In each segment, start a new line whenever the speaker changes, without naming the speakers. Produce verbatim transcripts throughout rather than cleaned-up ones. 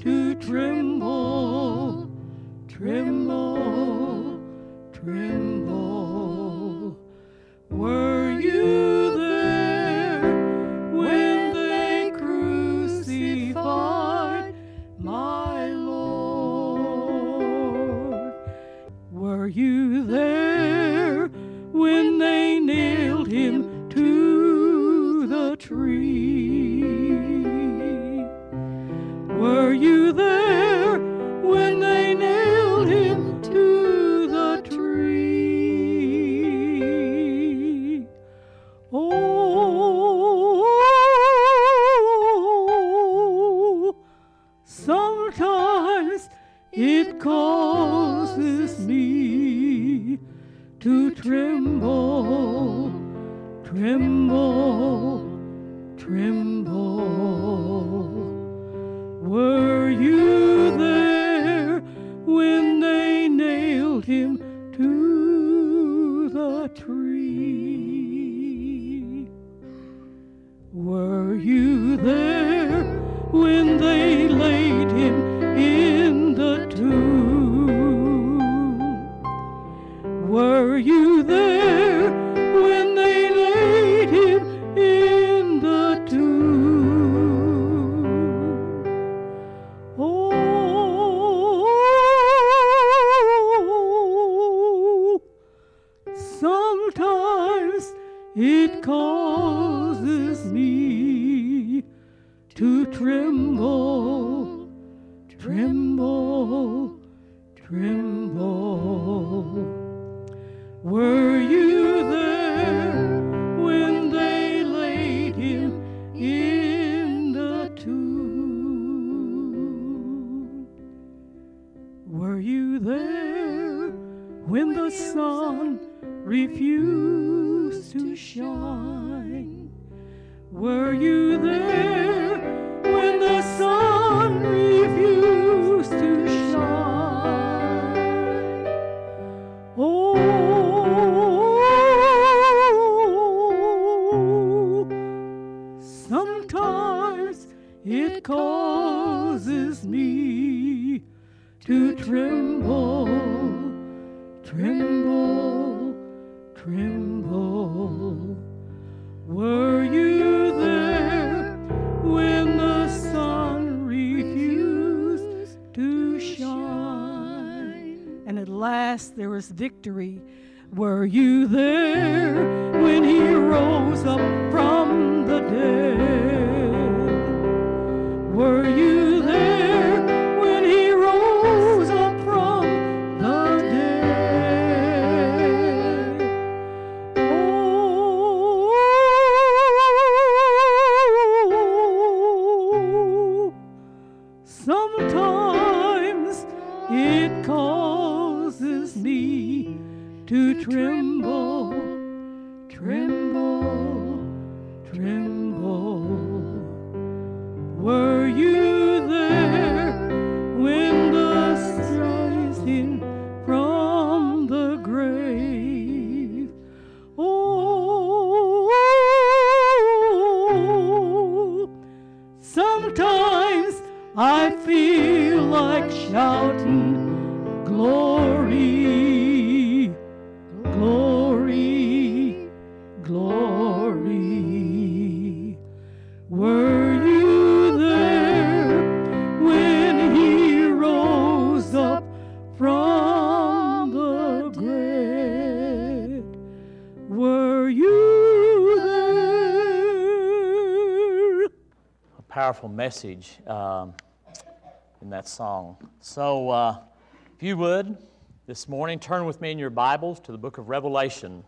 to tremble, tremble, tremble. Were you there when they crucified my Lord? Were you there when they nailed him to the tree? Were you there when they nailed him to the tree? Oh, sometimes it causes me to tremble, tremble, tremble. Were you there when they nailed him to the tree? Were you there when they laid him in the tomb? Were you there when they laid him in the tomb? Oh, sometimes it causes me to tremble, tremble, tremble. Were you there when they laid him in the tomb? Were you there when the sun refused to shine? Were you there when the sun refused to shine? Oh, sometimes it causes me to tremble, tremble, tremble. Were you there when the sun refused to shine? And at last there was victory. Were you there when he rose up from the dead? Were you there when he rose up from the dead? Oh, sometimes it causes me to tremble, tremble, tremble. Were you there when the rising from the grave? Oh, sometimes I feel like shouting, glory, glory, glory. Were you there when he rose up from the grave? Were you there?
A powerful message um, in that song. So, uh, if you would, this morning, turn with me in your Bibles to the book of Revelation.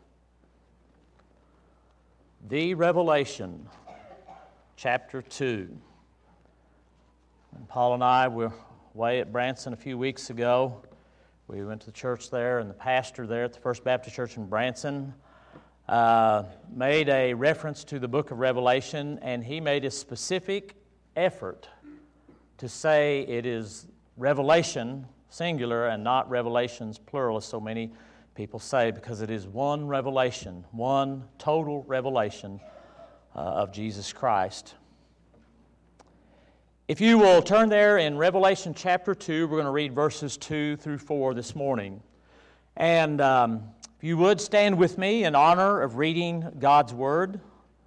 The Revelation, chapter two. And Paul and I were away at Branson a few weeks ago. We went to the church there, and the pastor there at the First Baptist Church in Branson uh, made a reference to the book of Revelation, and he made a specific effort to say it is revelation, singular, and not revelations, plural, as so many people say, because it is one revelation, one total revelation uh, of Jesus Christ. If you will turn there in Revelation chapter two, we're going to read verses two through four this morning. And um, if you would stand with me in honor of reading God's Word.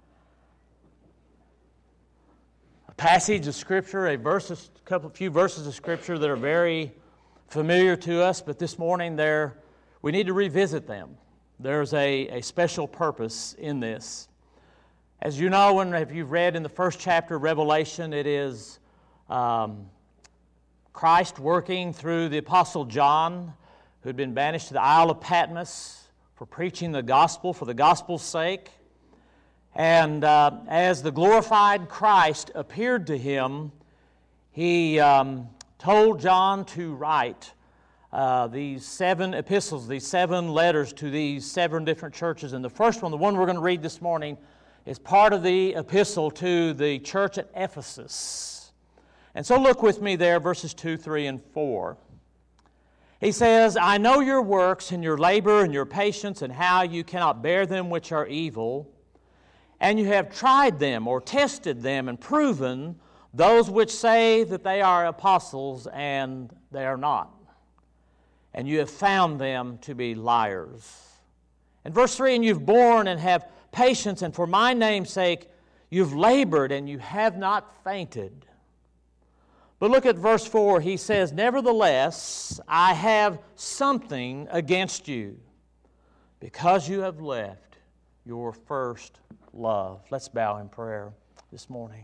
A passage of Scripture, a verses, a couple, few verses of Scripture that are very familiar to us, but this morning they're, we need to revisit them. There's a, a special purpose in this. As you know, when if you've read in the first chapter of Revelation, it is Um, Christ working through the Apostle John, who had been banished to the Isle of Patmos for preaching the gospel, for the gospel's sake. And uh, as the glorified Christ appeared to him, he um, told John to write uh, these seven epistles, these seven letters to these seven different churches. And the first one, the one we're going to read this morning, is part of the epistle to the church at Ephesus. And so look with me there, verses two, three, and four. He says, I know your works and your labor and your patience and how you cannot bear them which are evil, and you have tried them or tested them and proven those which say that they are apostles and they are not. And you have found them to be liars. And verse three, and you've borne and have patience, and for my name's sake you've labored and you have not fainted. But look at verse four. He says, nevertheless, I have something against you, because you have left your first love. Let's bow in prayer this morning.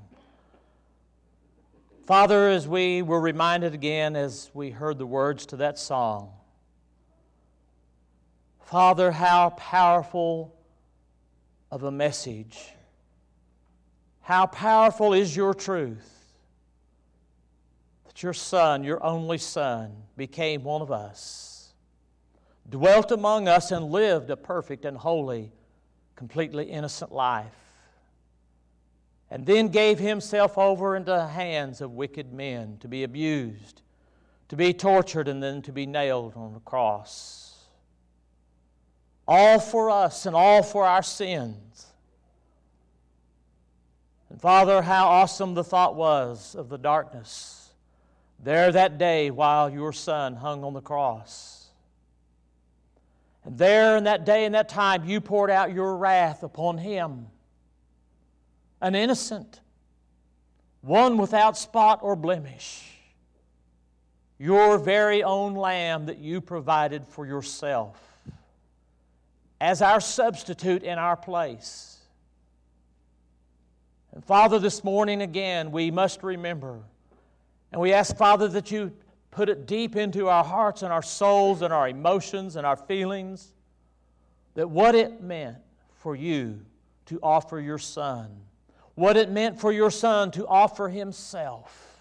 Father, as we were reminded again as we heard the words to that song, Father, how powerful of a message. How powerful is your truth. Your Son, your only Son, became one of us, dwelt among us and lived a perfect and holy, completely innocent life, and then gave himself over into the hands of wicked men to be abused, to be tortured, and then to be nailed on the cross. All for us and all for our sins. And Father, how awesome the thought was of the darkness there that day while your Son hung on the cross. And there in that day and that time you poured out your wrath upon him, an innocent, one without spot or blemish, your very own lamb that you provided for yourself as our substitute in our place. And Father, this morning again we must remember, and we ask, Father, that you put it deep into our hearts and our souls and our emotions and our feelings, that what it meant for you to offer your Son, what it meant for your Son to offer himself,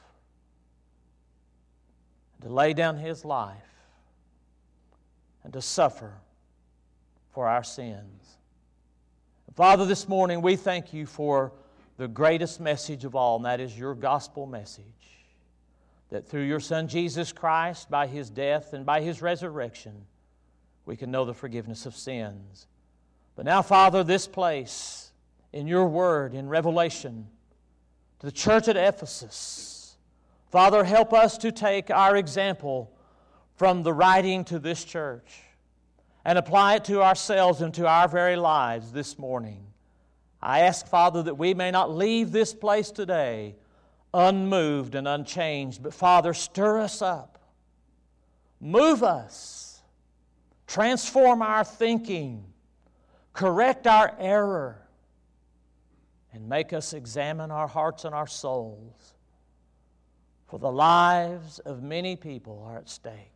to lay down his life, and to suffer for our sins. Father, this morning we thank you for the greatest message of all, and that is your gospel message. That through your Son Jesus Christ, by his death and by his resurrection, we can know the forgiveness of sins. But now, Father, this place in your word, in Revelation, to the church at Ephesus, Father, help us to take our example from the writing to this church and apply it to ourselves and to our very lives this morning. I ask, Father, that we may not leave this place today unmoved and unchanged. But Father, stir us up. Move us. Transform our thinking. Correct our error. And make us examine our hearts and our souls. For the lives of many people are at stake.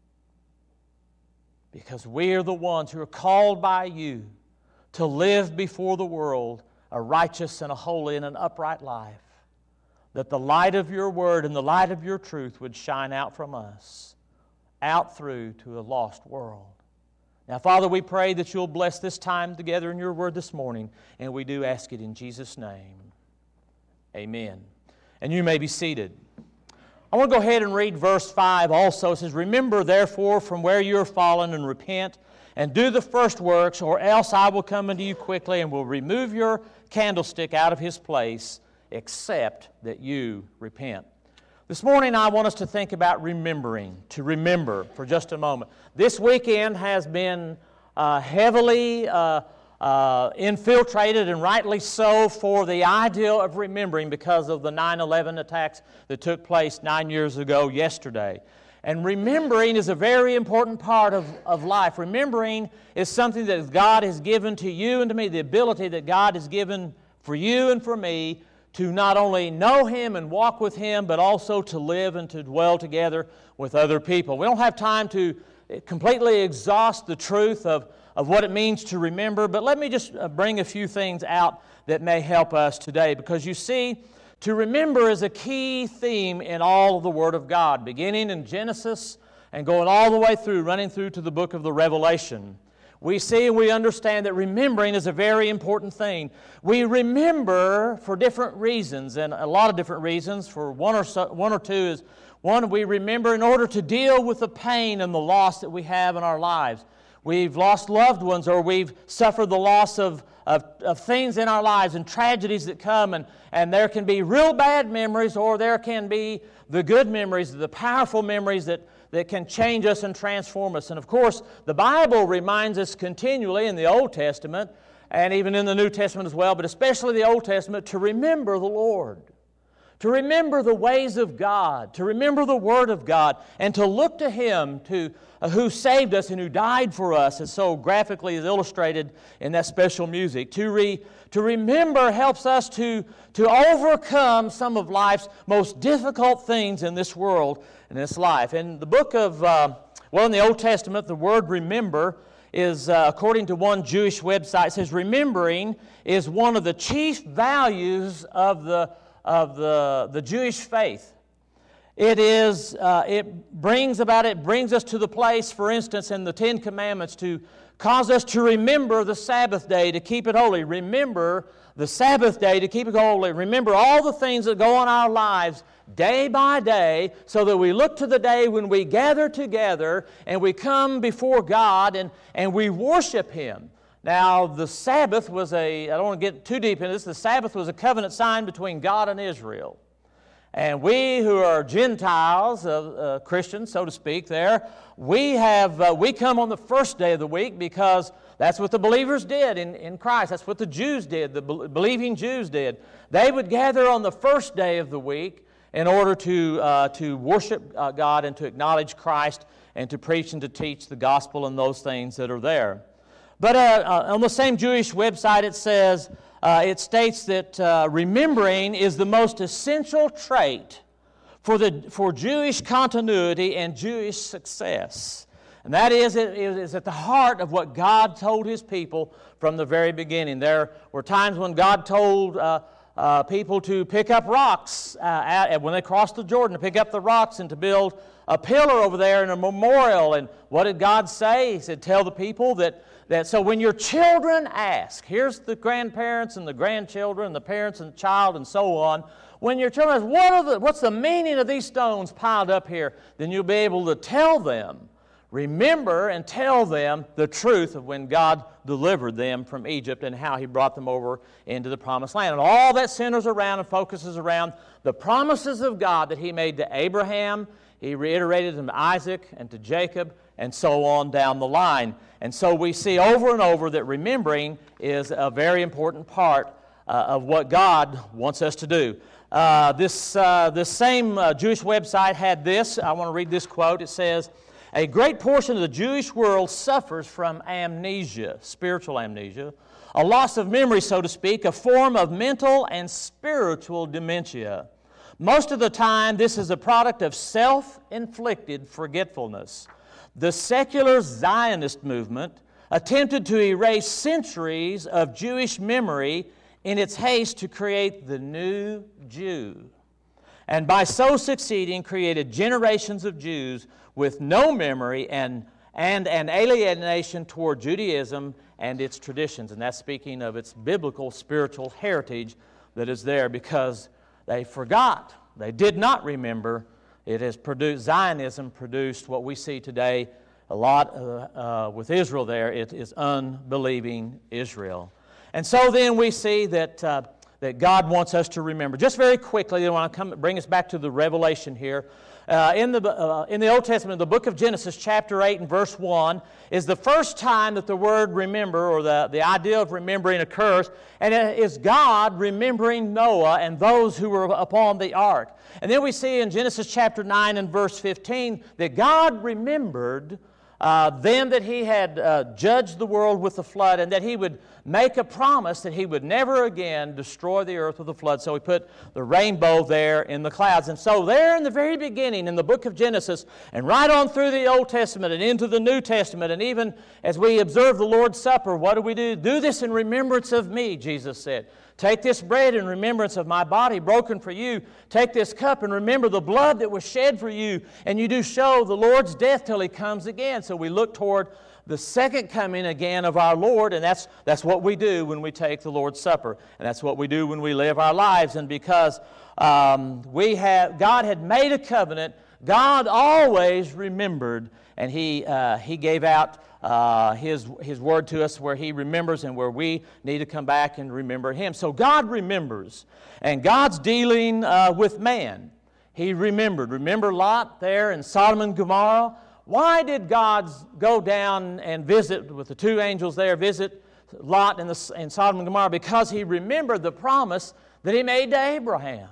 Because we are the ones who are called by you to live before the world a righteous and a holy and an upright life. That the light of your word and the light of your truth would shine out from us, out through to a lost world. Now, Father, we pray that you'll bless this time together in your word this morning, and we do ask it in Jesus' name. Amen. And you may be seated. I want to go ahead and read verse five also. It says, remember, therefore, from where you are fallen, and repent, and do the first works, or else I will come unto you quickly, and will remove your candlestick out of his place, except that you repent. This morning I want us to think about remembering, to remember for just a moment. This weekend has been uh, heavily uh, uh, infiltrated, and rightly so, for the idea of remembering because of the nine eleven attacks that took place nine years ago yesterday. And remembering is a very important part of, of life. Remembering is something that God has given to you and to me, the ability that God has given for you and for me to not only know Him and walk with Him, but also to live and to dwell together with other people. We don't have time to completely exhaust the truth of, of what it means to remember, but let me just bring a few things out that may help us today, because you see, to remember is a key theme in all of the Word of God, beginning in Genesis and going all the way through, running through to the book of the Revelation. We see and we understand that remembering is a very important thing. We remember for different reasons, and a lot of different reasons. For one or so, one or two is, one, we remember in order to deal with the pain and the loss that we have in our lives. We've lost loved ones, or we've suffered the loss of, of, of things in our lives and tragedies that come, and, and there can be real bad memories, or there can be the good memories, the powerful memories that that can change us and transform us. And of course, the Bible reminds us continually in the Old Testament, and even in the New Testament as well, but especially the Old Testament, to remember the Lord, to remember the ways of God, to remember the Word of God, and to look to Him to, uh, who saved us and who died for us, as so graphically is illustrated in that special music. To, re, to remember helps us to, to overcome some of life's most difficult things in this world, in this life. In the book of, uh, well, in the Old Testament, the word remember is, uh, according to one Jewish website, it says remembering is one of the chief values of the of the, the Jewish faith. It is, uh, it brings about, it brings us to the place, for instance, in the Ten Commandments, to cause us to remember the Sabbath day, to keep it holy. Remember the Sabbath day, to keep it holy. Remember all the things that go on our lives day by day, so that we look to the day when we gather together and we come before God and, and we worship Him. Now, the Sabbath was a, I don't want to get too deep into this, the Sabbath was a covenant sign between God and Israel. And we who are Gentiles, uh, uh, Christians, so to speak, there, we have, uh, we come on the first day of the week because that's what the believers did in, in Christ. That's what the Jews did, the be- believing Jews did. They would gather on the first day of the week in order to, uh, to worship uh, God and to acknowledge Christ and to preach and to teach the gospel and those things that are there. But uh, uh, on the same Jewish website, it says, uh, it states that uh, remembering is the most essential trait for the for Jewish continuity and Jewish success. And that is, it is at the heart of what God told His people from the very beginning. There were times when God told uh, uh, people to pick up rocks uh, at, when they crossed the Jordan, to pick up the rocks and to build a pillar over there and a memorial. And what did God say? He said, tell the people that That, so when your children ask, here's the grandparents and the grandchildren, the parents and the child and so on, when your children ask, what are the, what's the meaning of these stones piled up here, then you'll be able to tell them, remember and tell them the truth of when God delivered them from Egypt and how He brought them over into the Promised Land. And all that centers around and focuses around the promises of God that He made to Abraham. He reiterated them to Isaac and to Jacob and so on down the line. And so we see over and over that remembering is a very important part uh, of what God wants us to do. Uh, this, uh, this same uh, Jewish website had this. I want to read this quote. It says, a great portion of the Jewish world suffers from amnesia, spiritual amnesia, a loss of memory, so to speak, a form of mental and spiritual dementia. Most of the time, this is a product of self-inflicted forgetfulness. The secular Zionist movement attempted to erase centuries of Jewish memory in its haste to create the new Jew, and by so succeeding created generations of Jews with no memory and, and an alienation toward Judaism and its traditions. And that's speaking of its biblical spiritual heritage that is there, because they forgot, they did not remember. It has produced, Zionism produced what we see today a lot uh, uh, with Israel there. It is unbelieving Israel. And so then we see that uh, that God wants us to remember. Just very quickly, I want to come bring us back to the Revelation here. Uh, in, the, uh, in the Old Testament, the book of Genesis, chapter eight and verse one, is the first time that the word remember, or the, the idea of remembering, occurs, and it is God remembering Noah and those who were upon the ark. And then we see in Genesis chapter nine and verse fifteen that God remembered Uh, them that He had uh, judged the world with the flood, and that He would make a promise that He would never again destroy the earth with a flood. So He put the rainbow there in the clouds. And so there in the very beginning, in the book of Genesis, and right on through the Old Testament and into the New Testament, and even as we observe the Lord's Supper, what do we do? Do this in remembrance of me, Jesus said. Take this bread in remembrance of my body broken for you. Take this cup and remember the blood that was shed for you. And you do show the Lord's death till He comes again. So we look toward the second coming again of our Lord, and that's, that's what we do when we take the Lord's Supper. And that's what we do when we live our lives. And because um, we have, God had made a covenant, God always remembered, and He, uh, he gave out Uh, his, his word to us where He remembers and where we need to come back and remember Him. So God remembers, and God's dealing uh, with man. He remembered. Remember Lot there in Sodom and Gomorrah? Why did God go down and visit with the two angels there, visit Lot in, the, in Sodom and Gomorrah? Because He remembered the promise that He made to Abraham.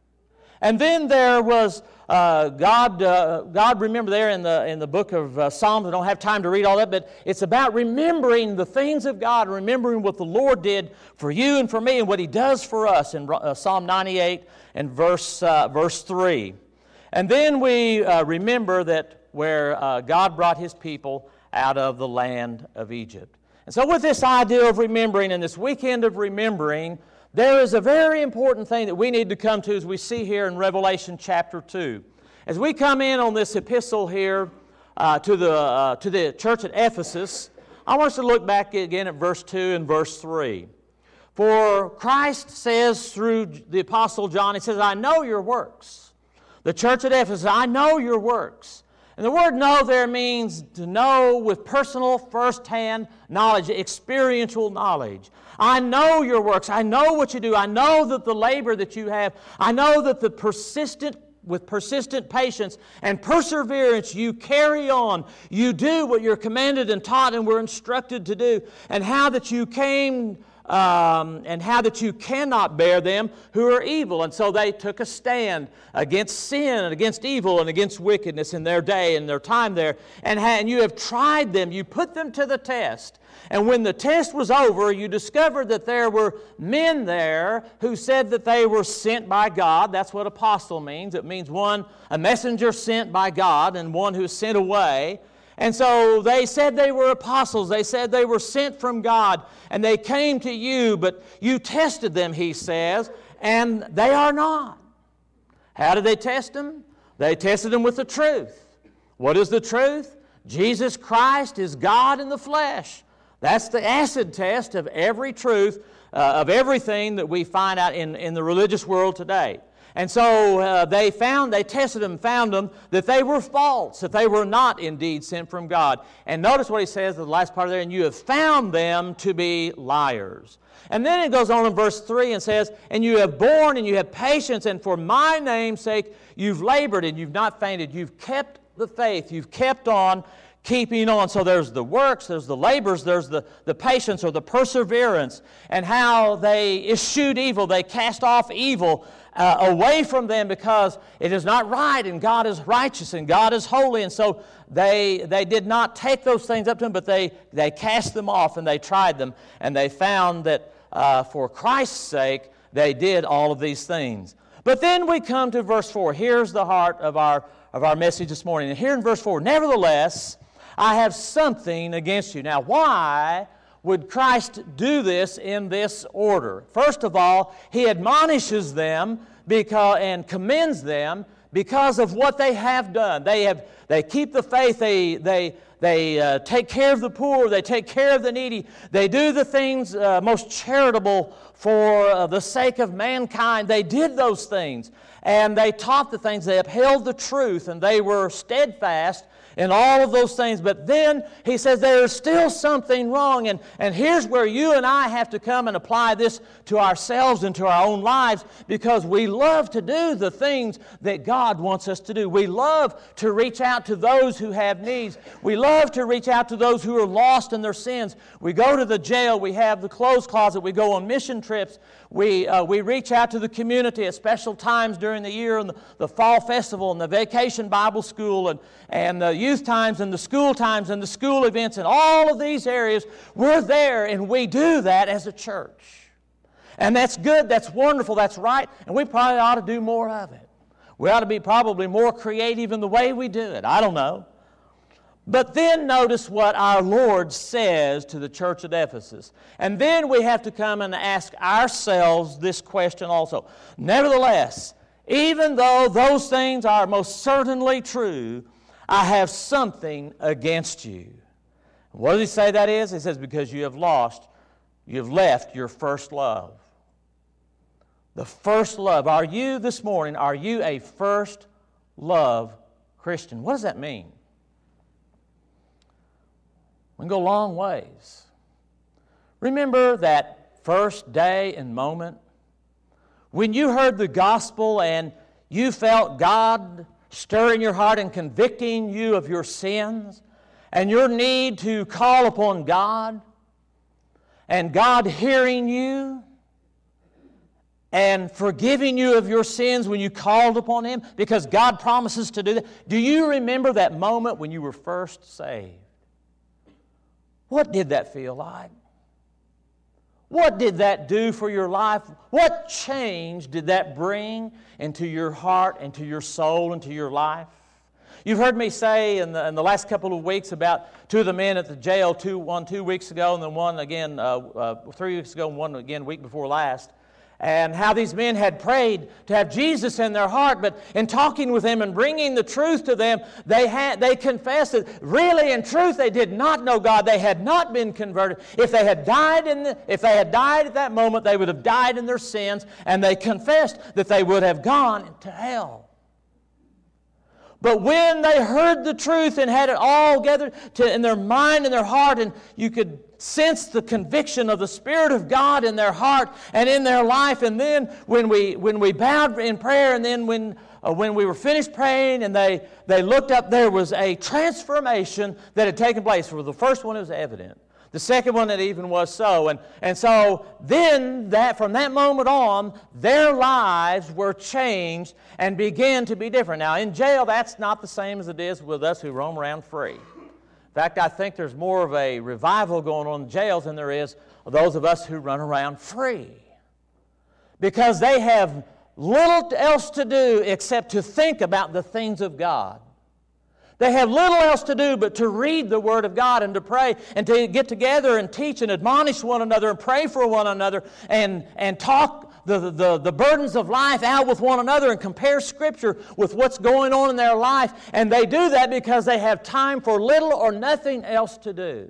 And then there was uh, God. Uh, God, remember there in the in the book of uh, Psalms. I don't have time to read all that, but it's about remembering the things of God, remembering what the Lord did for you and for me, and what He does for us in uh, Psalm ninety-eight and verse uh, verse three. And then we uh, remember that where uh, God brought His people out of the land of Egypt. And so, with this idea of remembering and this weekend of remembering, there is a very important thing that we need to come to as we see here in Revelation chapter two. As we come in on this epistle here uh, to, the, uh, to the church at Ephesus, I want us to look back again at verse two and verse three. For Christ says through the Apostle John, He says, I know your works. The church at Ephesus, I know your works. And the word know there means to know with personal, first-hand knowledge, experiential knowledge. I know your works. I know what you do. I know that the labor that you have. I know that the persistent, with persistent patience and perseverance you carry on. You do what you're commanded and taught and were instructed to do. And how that you came... Um, and how that you cannot bear them who are evil. And so they took a stand against sin and against evil and against wickedness in their day and their time there. And, ha- and you have tried them. You put them to the test. And when the test was over, you discovered that there were men there who said that they were sent by God. That's what apostle means. It means one, a messenger sent by God, and one who is sent away. And so they said they were apostles. They said they were sent from God. And they came to you, but you tested them, he says, and they are not. How did they test them? They tested them with the truth. What is the truth? Jesus Christ is God in the flesh. That's the acid test of every truth, uh, of everything that we find out in, in the religious world today. And so uh, they found, they tested them, found them, that they were false, that they were not indeed sent from God. And notice what he says in the last part there, and you have found them to be liars. And then it goes on in verse three and says, and you have borne and you have patience, and for my name's sake you've labored and you've not fainted. You've kept the faith, you've kept on keeping on. So there's the works, there's the labors, there's the, the patience or the perseverance, and how they eschewed evil, they cast off evil uh, away from them because it is not right, and God is righteous, and God is holy, and so they they did not take those things up to Him, but they, they cast them off, and they tried them, and they found that uh, for Christ's sake, they did all of these things. But then we come to verse four. Here's the heart of our, of our message this morning. And here in verse four, nevertheless, I have something against you. Now, why would Christ do this in this order? First of all, He admonishes them because, and commends them because of what they have done. They have they keep the faith. They they they uh, take care of the poor, they take care of the needy, they do the things uh, most charitable for uh, the sake of mankind. They did those things, and they taught the things, they upheld the truth, and they were steadfast in all of those things. But then he says there is still something wrong, and, and here's where you and I have to come and apply this to ourselves and to our own lives, because we love to do the things that God wants us to do. We love to reach out to those who have needs. We love to reach out to those who are lost in their sins. We go to the jail, we have the clothes closet, we go on mission trips, we, uh, we reach out to the community at special times during the year, and the, the fall festival and the vacation Bible school and, and the youth times and the school times and the school events and all of these areas. We're there, and we do that as a church. And that's good, that's wonderful, that's right, and we probably ought to do more of it. We ought to be probably more creative in the way we do it. I don't know. But then notice what our Lord says to the church at Ephesus. And then we have to come and ask ourselves this question also. Nevertheless, even though those things are most certainly true, I have something against you. What does he say that is? He says, because you have lost, you have left your first love. The first love. Are you this morning, are you a first love Christian? What does that mean? We can go long ways. Remember that first day and moment when you heard the gospel and you felt God stirring your heart and convicting you of your sins and your need to call upon God, and God hearing you and forgiving you of your sins when you called upon Him, because God promises to do that. Do you remember that moment when you were first saved? What did that feel like? What did that do for your life? What change did that bring into your heart, into your soul, into your life? You've heard me say in the, in the last couple of weeks about two of the men at the jail, two, one two weeks ago and then one again uh, uh, three weeks ago and one again week before last, and how these men had prayed to have Jesus in their heart, but in talking with them and bringing the truth to them, they had they confessed that really in truth they did not know God. They had not been converted. If they had died in the, if they had died at that moment, they would have died in their sins, and they confessed that they would have gone to hell. But when they heard the truth and had it all gathered to, in their mind and their heart, and you could sense the conviction of the Spirit of God in their heart and in their life, and then when we when we bowed in prayer, and then when uh, when we were finished praying and they, they looked up, there was a transformation that had taken place. For the first one, it was evident. The second one, it even was so. And, and so then, that from that moment on, their lives were changed and began to be different. Now, in jail, that's not the same as it is with us who roam around free. In fact, I think there's more of a revival going on in jails than there is of those of us who run around free. Because they have little else to do except to think about the things of God. They have little else to do but to read the Word of God and to pray and to get together and teach and admonish one another and pray for one another and, and talk the, the, the burdens of life out with one another and compare Scripture with what's going on in their life. And they do that because they have time for little or nothing else to do.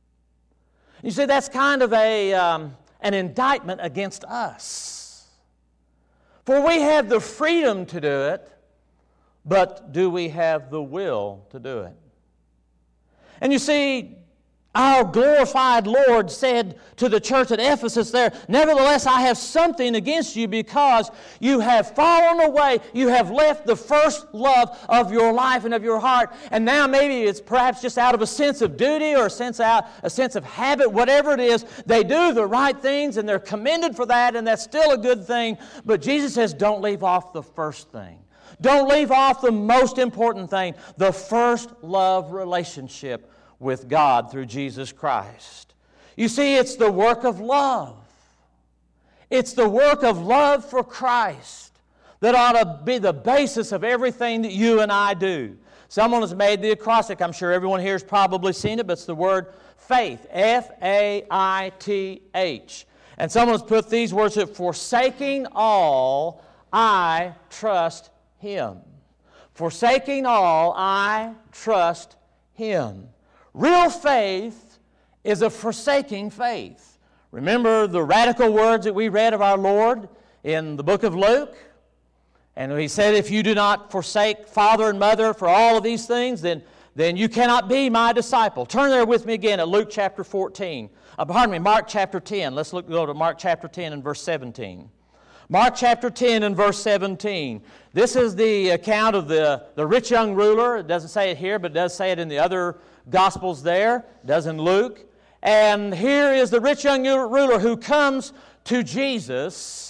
You see, that's kind of a, um, an indictment against us. For we have the freedom to do it, but do we have the will to do it? And you see, our glorified Lord said to the church at Ephesus there, nevertheless, I have something against you because you have fallen away. You have left the first love of your life and of your heart. And now maybe it's perhaps just out of a sense of duty or a sense, out, a sense of habit, whatever it is. They do the right things and they're commended for that, and that's still a good thing. But Jesus says, don't leave off the first thing. Don't leave off the most important thing, the first love relationship with God through Jesus Christ. You see, it's the work of love. It's the work of love for Christ that ought to be the basis of everything that you and I do. Someone has made the acrostic. I'm sure everyone here has probably seen it, but it's the word faith, F A I T H. And someone has put these words, forsaking all, I trust Him. Forsaking all, I trust Him. Real faith is a forsaking faith. Remember the radical words that we read of our Lord in the book of Luke? And He said, if you do not forsake father and mother for all of these things, then, then you cannot be my disciple. Turn there with me again at Luke chapter fourteen. Uh, pardon me, Mark chapter ten. Let's look, go to Mark chapter ten and verse seventeen. Mark chapter ten and verse seventeen. This is the account of the, the rich young ruler. It doesn't say it here, but it does say it in the other Gospels there. It does in Luke. And here is the rich young ruler who comes to Jesus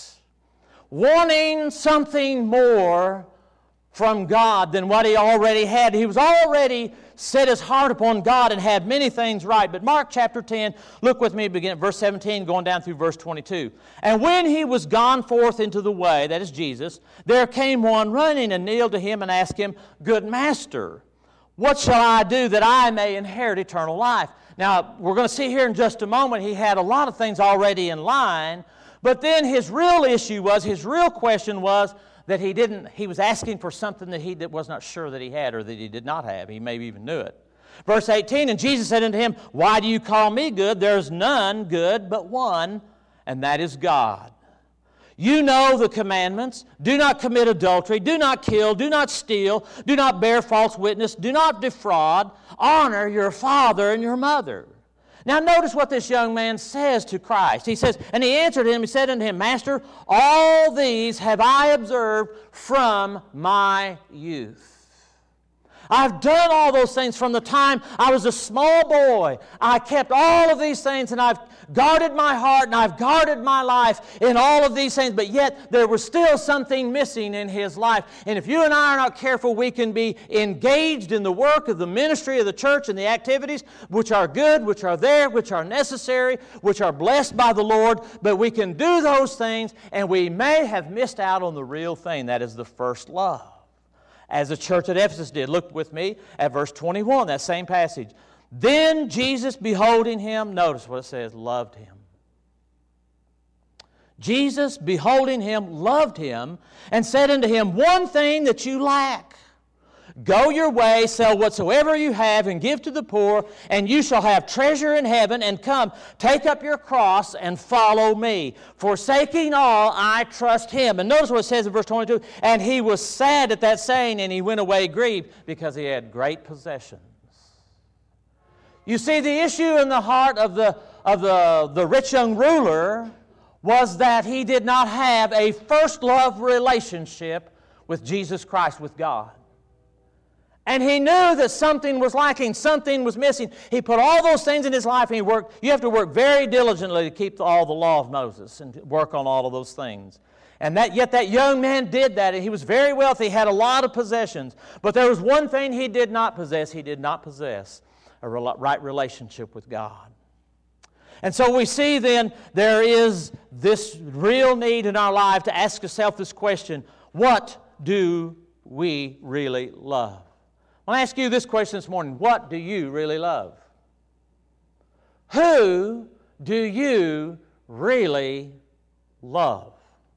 wanting something more from God than what he already had. He was already set his heart upon God and had many things right. But Mark chapter ten, look with me, begin at verse seventeen, going down through verse twenty-two. And when he was gone forth into the way, that is Jesus, there came one running and kneeled to him and asked him, Good Master, what shall I do that I may inherit eternal life? Now, we're going to see here in just a moment, he had a lot of things already in line, but then his real issue was, his real question was that he didn't, he was asking for something that he was not sure that he had or that he did not have. He maybe even knew it. Verse eighteen, and Jesus said unto him, Why do you call me good? There's none good but one, and that is God. You know the commandments. Do not commit adultery. Do not kill. Do not steal. Do not bear false witness. Do not defraud. Honor your father and your mother. Now notice what this young man says to Christ. He says, and he answered him, he said unto him, Master, all these have I observed from my youth. I've done all those things from the time I was a small boy. I kept all of these things, and I've guarded my heart, and I've guarded my life in all of these things, but yet there was still something missing in his life. And if you and I are not careful, we can be engaged in the work of the ministry of the church and the activities which are good, which are there, which are necessary, which are blessed by the Lord, but we can do those things, and we may have missed out on the real thing, that is the first love. As the church at Ephesus did. Look with me at verse twenty-one, that same passage. Then Jesus, beholding him, notice what it says, loved him. Jesus, beholding him, loved him, and said unto him, One thing that you lack. Go your way, sell whatsoever you have, and give to the poor, and you shall have treasure in heaven, and come, take up your cross, and follow me. Forsaking all, I trust him. And notice what it says in verse twenty-two, and he was sad at that saying, and he went away grieved, because he had great possessions. You see, the issue in the heart of the, of the, the rich young ruler was that he did not have a first love relationship with Jesus Christ, with God. And he knew that something was lacking, something was missing. He put all those things in his life and he worked. You have to work very diligently to keep all the law of Moses and work on all of those things. And that, yet that young man did that, and he was very wealthy. He had a lot of possessions. But there was one thing he did not possess. He did not possess a right relationship with God. And so we see then there is this real need in our life to ask ourselves this question, what do we really love? I want to ask you this question this morning. What do you really love? Who do you really love?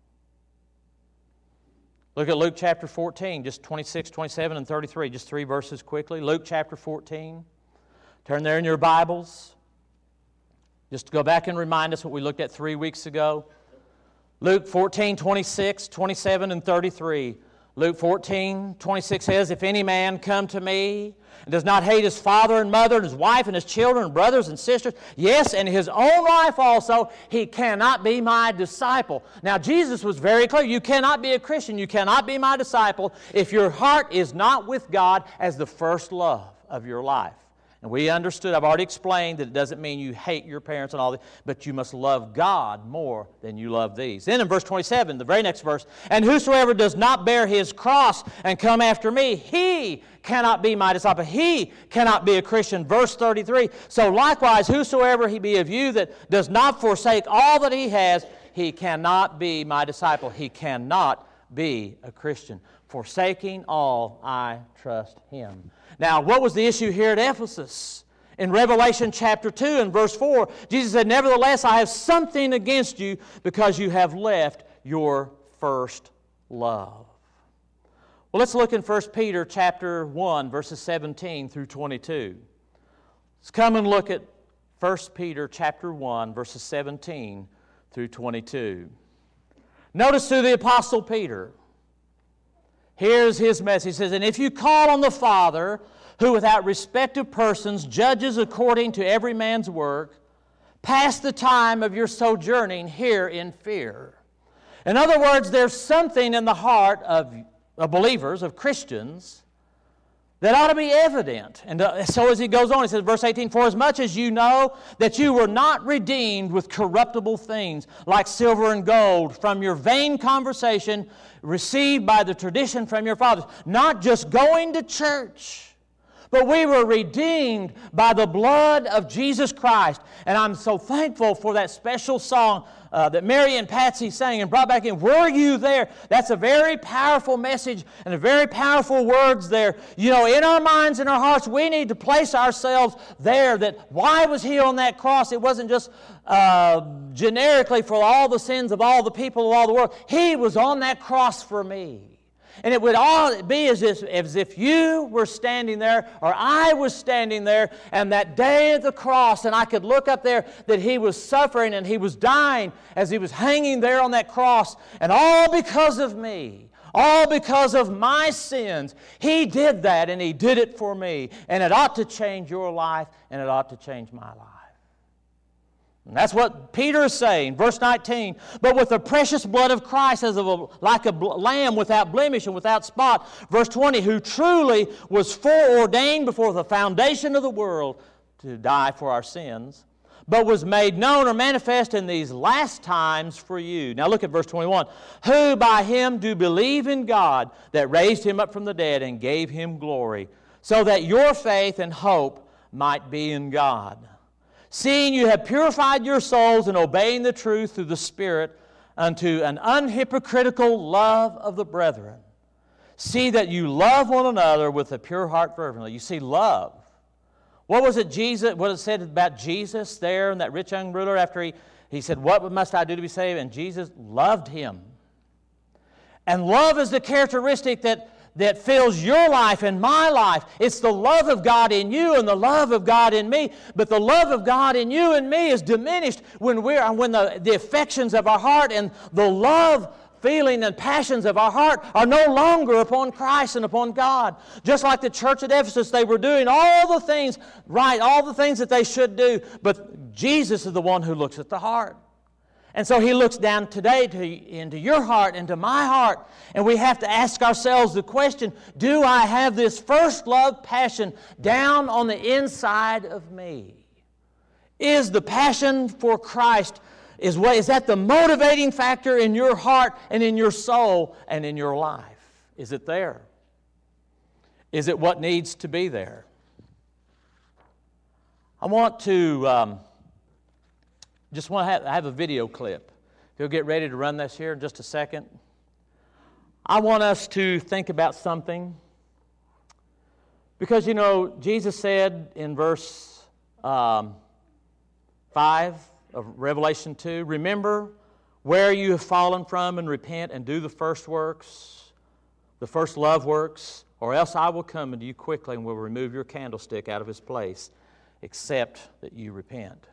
Look at Luke chapter fourteen, just twenty-six, twenty-seven, and thirty-three. Just three verses quickly. Luke chapter fourteen. Turn there in your Bibles. Just to go back and remind us what we looked at three weeks ago. Luke fourteen, twenty-six, twenty-seven, and thirty-three. Luke fourteen, twenty-six says, If any man come to me and does not hate his father and mother and his wife and his children and brothers and sisters, yes, and his own life also, he cannot be my disciple. Now, Jesus was very clear. You cannot be a Christian. You cannot be my disciple if your heart is not with God as the first love of your life. And we understood, I've already explained that it doesn't mean you hate your parents and all that, but you must love God more than you love these. Then in verse twenty-seven, the very next verse, And whosoever does not bear his cross and come after me, he cannot be my disciple. He cannot be a Christian. Verse thirty-three, So likewise, whosoever he be of you that does not forsake all that he has, he cannot be my disciple. He cannot be a Christian. Forsaking all, I trust him. Now, what was the issue here at Ephesus? In Revelation chapter two and verse four, Jesus said, Nevertheless, I have something against you because you have left your first love. Well, let's look in First Peter chapter one, verses seventeen through twenty-two. Let's come and look at First Peter chapter one, verses seventeen through twenty-two. Notice who the Apostle Peter. Here's his message. He says, "And if you call on the Father, who without respect of persons judges according to every man's work, pass the time of your sojourning here in fear." In other words, there's something in the heart of, of believers, of Christians, that ought to be evident. And uh, so as he goes on, he says, verse eighteen, "For as much as you know that you were not redeemed with corruptible things, like silver and gold, from your vain conversation received by the tradition from your fathers," not just going to church, but we were redeemed by the blood of Jesus Christ. And I'm so thankful for that special song uh, that Mary and Patsy sang and brought back in. Were you there? That's a very powerful message and a very powerful words there. You know, in our minds and our hearts, we need to place ourselves there, that why was He on that cross? It wasn't just uh, generically for all the sins of all the people of all the world. He was on that cross for me. And it would all be as if, as if you were standing there, or I was standing there, and that day at the cross, and I could look up there that He was suffering and He was dying as He was hanging there on that cross, and all because of me, all because of my sins. He did that, and He did it for me. And it ought to change your life, and it ought to change my life. And that's what Peter is saying. Verse nineteen, "But with the precious blood of Christ, as of a, like a lamb without blemish and without spot." Verse twenty, "Who truly was foreordained before the foundation of the world to die for our sins, but was made known or manifest in these last times for you." Now look at verse twenty-one. "Who by Him do believe in God, that raised Him up from the dead and gave Him glory, so that your faith and hope might be in God. Seeing you have purified your souls in obeying the truth through the Spirit unto an unhypocritical love of the brethren. See that you love one another with a pure heart fervently." You see, love. What was it Jesus? What it said about Jesus there and that rich young ruler after he, he said, "What must I do to be saved?" And Jesus loved him. And love is the characteristic that that fills your life and my life. It's the love of God in you and the love of God in me. But the love of God in you and me is diminished when we're when the, the affections of our heart and the love feeling and passions of our heart are no longer upon Christ and upon God. Just like the church at Ephesus, they were doing all the things right, all the things that they should do. But Jesus is the one who looks at the heart. And so He looks down today to, into your heart, into my heart, and we have to ask ourselves the question, do I have this first love passion down on the inside of me? Is the passion for Christ, is, what, is that the motivating factor in your heart and in your soul and in your life? Is it there? Is it what needs to be there? I want to... Um, Just want to have, I have a video clip. You'll get ready to run this here in just a second. I want us to think about something. Because, you know, Jesus said in verse um, five of Revelation two, "Remember where you have fallen from and repent and do the first works, the first love works, or else I will come unto you quickly and will remove your candlestick out of its place, except that you repent."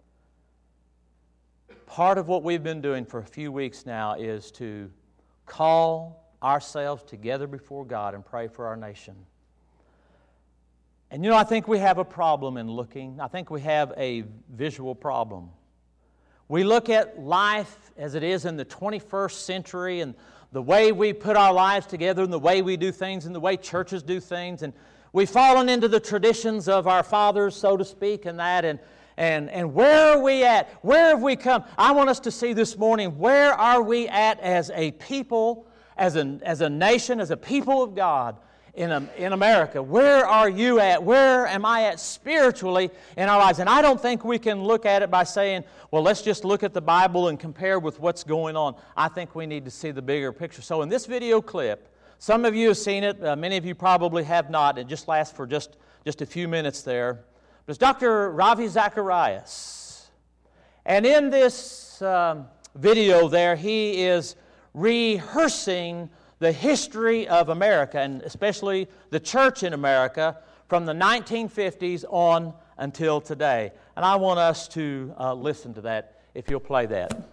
Part of what we've been doing for a few weeks now is to call ourselves together before God and pray for our nation. And you know, I think we have a problem in looking. I think we have a visual problem. We look at life as it is in the twenty-first century and the way we put our lives together and the way we do things and the way churches do things. And we've fallen into the traditions of our fathers, so to speak, and that. And And, and where are we at? Where have we come? I want us to see this morning, where are we at as a people, as a, as a nation, as a people of God in, a, in America? Where are you at? Where am I at spiritually in our lives? And I don't think we can look at it by saying, well, let's just look at the Bible and compare with what's going on. I think we need to see the bigger picture. So in this video clip, some of you have seen it, uh, many of you probably have not. It just lasts for just, just a few minutes there. It's Doctor Ravi Zacharias. And in this um, video there, he is rehearsing the history of America, and especially the church in America, from the nineteen fifties on until today. And I want us to uh, listen to that, if you'll play that.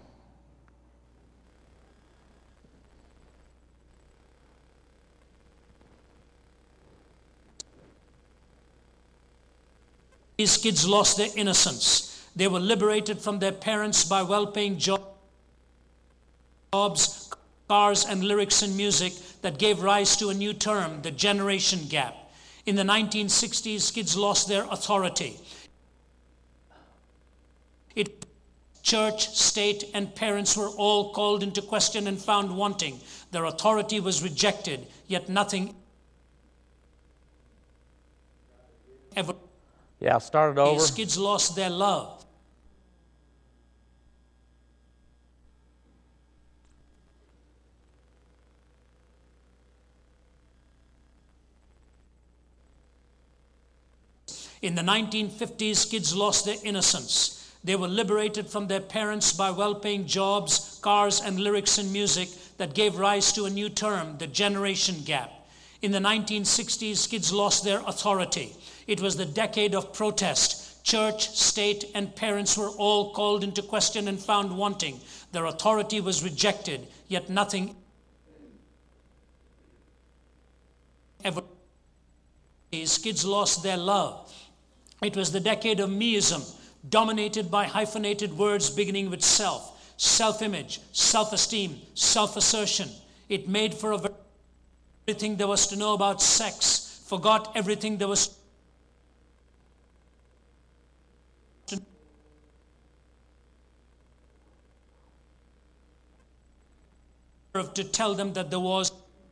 These kids lost their innocence. They were liberated from their parents by well-paying jobs, cars, and lyrics and music that gave rise to a new term, the generation gap. In the nineteen sixties, kids lost their authority. It, church, state, and parents were all called into question and found wanting. Their authority was rejected, yet nothing ever.
Yeah, I'll start it over.
These kids lost their love. In the nineteen fifties, kids lost their innocence. They were liberated from their parents by well-paying jobs, cars, and lyrics and music that gave rise to a new term, the generation gap. In the nineteen sixties, kids lost their authority. It was the decade of protest. Church, state, and parents were all called into question and found wanting. Their authority was rejected, yet nothing ever. These kids lost their love. It was the decade of meism, dominated by hyphenated words beginning with self, self-image, self-esteem, self-assertion. It made for a everything there was to know about sex, forgot everything there was to tell them that there was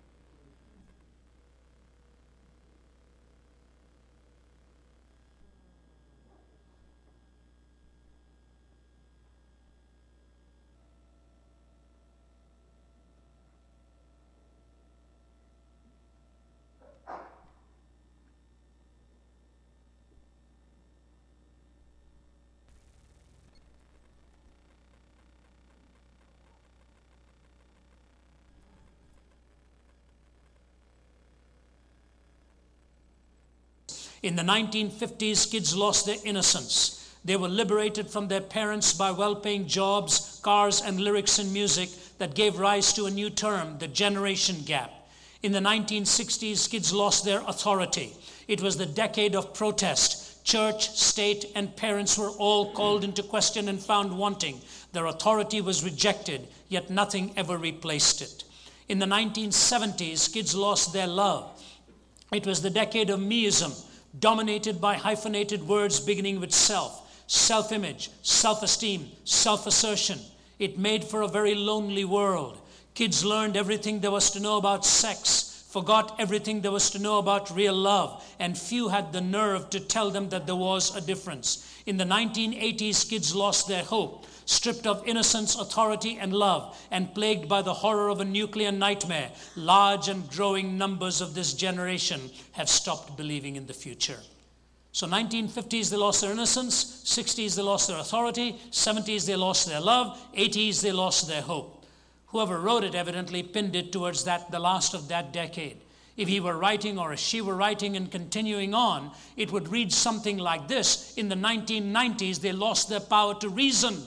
In the nineteen fifties, kids lost their innocence. They were liberated from their parents by well-paying jobs, cars, and lyrics and music that gave rise to a new term, the generation gap. In the nineteen sixties, kids lost their authority. It was the decade of protest. Church, state, and parents were all called into question and found wanting. Their authority was rejected, yet nothing ever replaced it. In the nineteen seventies, kids lost their love. It was the decade of meism, dominated by hyphenated words beginning with self, self-image, self-esteem, self-assertion. It made for a very lonely world. Kids learned everything there was to know about sex, forgot everything there was to know about real love, and few had the nerve to tell them that there was a difference. In the nineteen eighties, kids lost their hope, stripped of innocence, authority, and love, and plagued by the horror of a nuclear nightmare. Large and growing numbers of this generation have stopped believing in the future. So nineteen fifties, they lost their innocence. sixties, they lost their authority. seventies, they lost their love. eighties, they lost their hope. Whoever wrote it evidently pinned it towards that, the last of that decade. If he were writing or if she were writing and continuing on, it would read something like this. In the nineteen nineties, they lost their power to reason.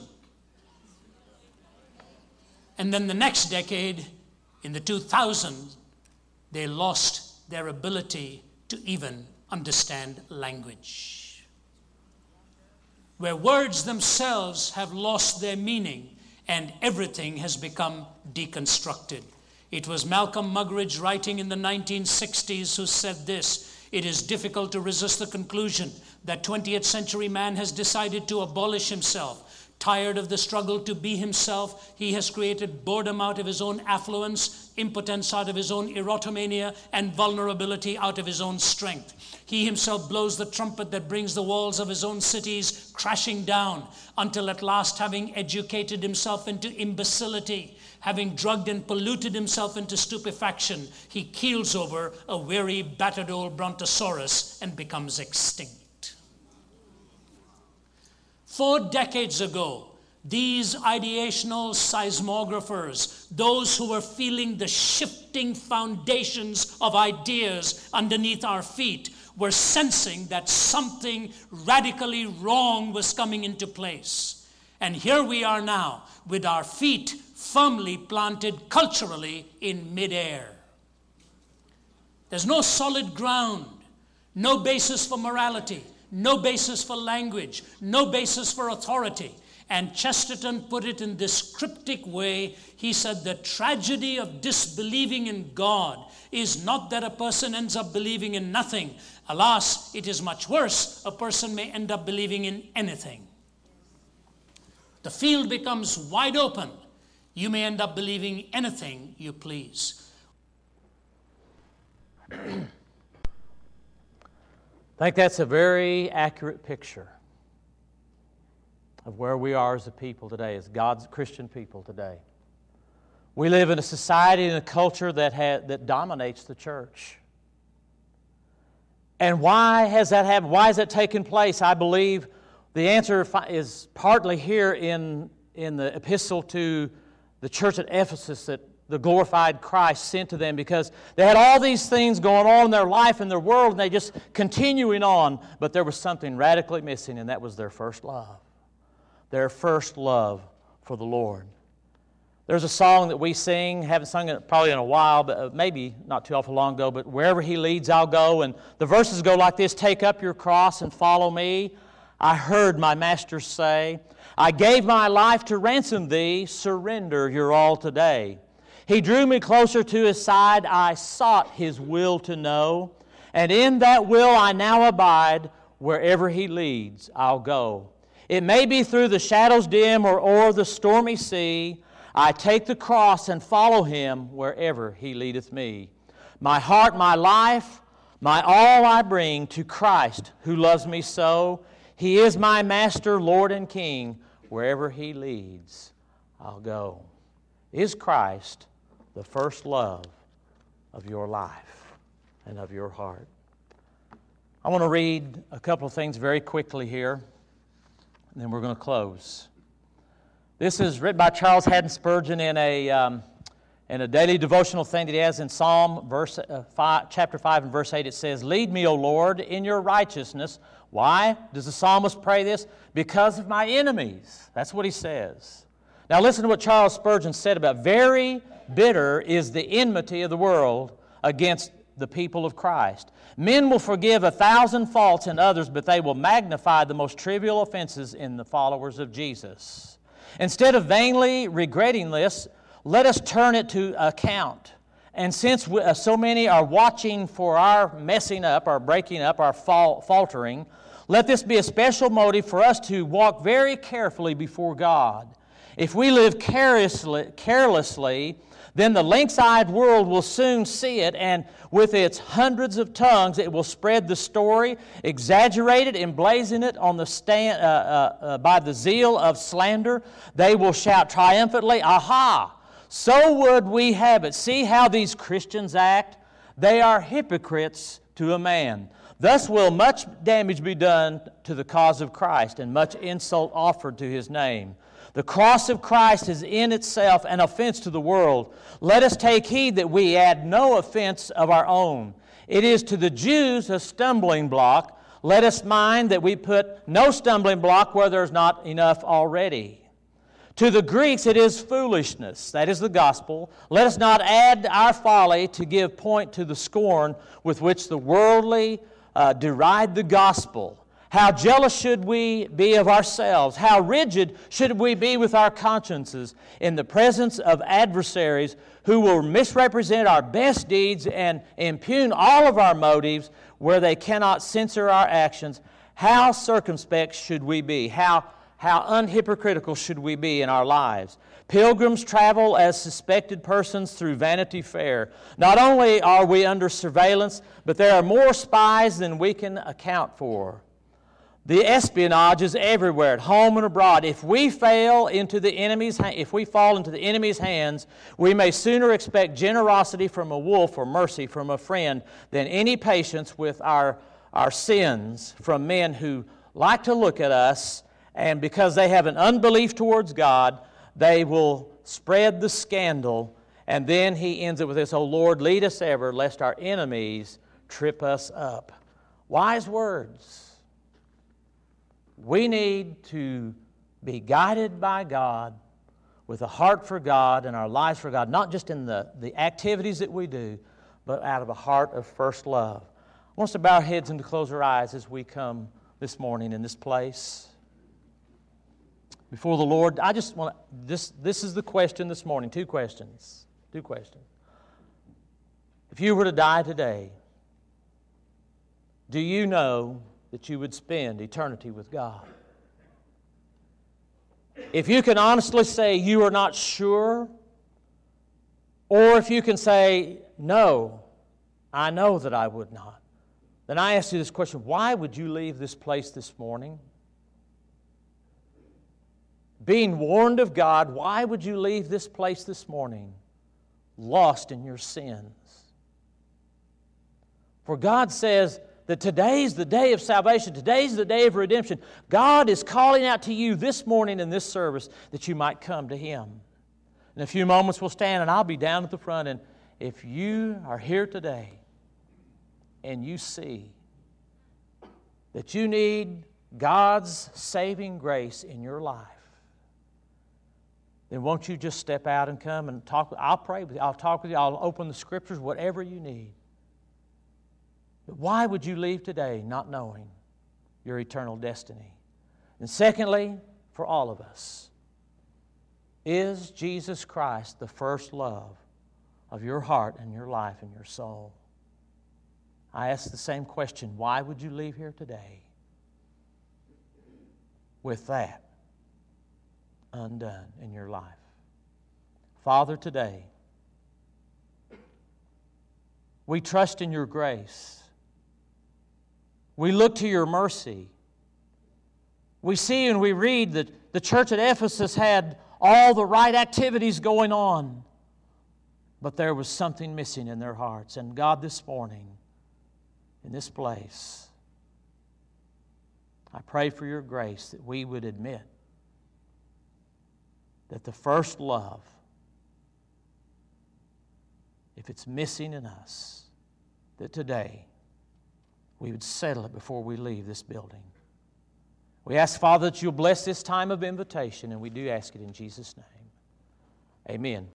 And then the next decade, in the two thousands, they lost their ability to even understand language. Where words themselves have lost their meaning and everything has become deconstructed. It was Malcolm Muggeridge writing in the nineteen sixties who said this: "It is difficult to resist the conclusion that twentieth century man has decided to abolish himself. Tired of the struggle to be himself, he has created boredom out of his own affluence, impotence out of his own erotomania, and vulnerability out of his own strength. He himself blows the trumpet that brings the walls of his own cities crashing down, until at last, having educated himself into imbecility, having drugged and polluted himself into stupefaction, he keels over a weary, battered old brontosaurus and becomes extinct." Four decades ago, these ideational seismographers, those who were feeling the shifting foundations of ideas underneath our feet, were sensing that something radically wrong was coming into place. And here we are now with our feet firmly planted culturally in midair. There's no solid ground, no basis for morality, no basis for language, no basis for authority. And Chesterton put it in this cryptic way. He said the tragedy of disbelieving in God is not that a person ends up believing in nothing. Alas, it is much worse. A person may end up believing in anything. The field becomes wide open. You may end up believing anything you please.
I think that's a very accurate picture of where we are as a people today, as God's Christian people today. We live in a society and a culture that ha- that dominates the church. And why has that happened? Why has that taken place? I believe the answer is partly here in, in the epistle to the church at Ephesus that the glorified Christ sent to them, because they had all these things going on in their life and their world, and they just continuing on, but there was something radically missing, and that was their first love. Their first love for the Lord. There's a song that we sing, haven't sung it probably in a while, but maybe not too awful long ago, but wherever He leads, I'll go. And the verses go like this: take up your cross and follow me. I heard my Master say, I gave my life to ransom thee, surrender your all today. He drew me closer to His side, I sought His will to know, and in that will I now abide, wherever He leads, I'll go. It may be through the shadows dim or o'er the stormy sea, I take the cross and follow Him wherever He leadeth me. My heart, my life, my all I bring to Christ who loves me so. He is my Master, Lord, and King. Wherever He leads, I'll go. Is Christ the first love of your life and of your heart? I want to read a couple of things very quickly here, and then we're going to close. This is written by Charles Haddon Spurgeon in a um, in a daily devotional thing that he has in Psalm verse uh, five, chapter five and verse eight. It says, "Lead me, O Lord, in your righteousness." Why does the psalmist pray this? Because of my enemies. That's what he says. Now listen to what Charles Spurgeon said about, very bitter is the enmity of the world against the people of Christ. Men will forgive a thousand faults in others, but they will magnify the most trivial offenses in the followers of Jesus. Instead of vainly regretting this, let us turn it to account. And since we, uh, so many are watching for our messing up, our breaking up, our fal- faltering, let this be a special motive for us to walk very carefully before God. If we live carelessly, carelessly, then the lynx-eyed world will soon see it, and with its hundreds of tongues, it will spread the story, exaggerate it, emblazon it on the stand, uh, uh, uh, by the zeal of slander. They will shout triumphantly, "Aha! So would we have it. See how these Christians act? They are hypocrites to a man. Thus will much damage be done to the cause of Christ, and much insult offered to His name. The cross of Christ is in itself an offense to the world. Let us take heed that we add no offense of our own. It is to the Jews a stumbling block. Let us mind that we put no stumbling block where there's not enough already. To the Greeks it is foolishness, that is the gospel. Let us not add our folly to give point to the scorn with which the worldly uh, deride the gospel. How jealous should we be of ourselves? How rigid should we be with our consciences in the presence of adversaries who will misrepresent our best deeds and impugn all of our motives where they cannot censor our actions? How circumspect should we be? How How unhypocritical should we be in our lives? Pilgrims travel as suspected persons through Vanity Fair. Not only are we under surveillance, but there are more spies than we can account for. The espionage is everywhere, at home and abroad. If we fail into the enemy's, if we fall into the enemy's hands, we may sooner expect generosity from a wolf or mercy from a friend than any patience with our, our sins from men who like to look at us, and because they have an unbelief towards God, they will spread the scandal. And then he ends it with this, "O Lord, lead us ever, lest our enemies trip us up." Wise words. We need to be guided by God with a heart for God and our lives for God, not just in the, the activities that we do, but out of a heart of first love. I want us to bow our heads and to close our eyes as we come this morning in this place before the Lord. I just want to, this, this is the question this morning, two questions, two questions. If you were to die today, do you know that you would spend eternity with God? If you can honestly say you are not sure, or if you can say, no, I know that I would not, then I ask you this question: why would you leave this place this morning? Being warned of God, why would you leave this place this morning lost in your sins? For God says that today's the day of salvation. Today's the day of redemption. God is calling out to you this morning in this service that you might come to Him. In a few moments we'll stand and I'll be down at the front. And if you are here today and you see that you need God's saving grace in your life, then won't you just step out and come and talk? I'll pray with you. I'll talk with you. I'll open the Scriptures, whatever you need. But why would you leave today not knowing your eternal destiny? And secondly, for all of us, is Jesus Christ the first love of your heart and your life and your soul? I ask the same question: why would you leave here today with that undone in your life? Father, today, we trust in your grace. We look to your mercy. We see and we read that the church at Ephesus had all the right activities going on, but there was something missing in their hearts. And God, this morning, in this place, I pray for your grace that we would admit that the first love, if it's missing in us, that today we would settle it before we leave this building. We ask, Father, that you'll bless this time of invitation, and we do ask it in Jesus' name. Amen.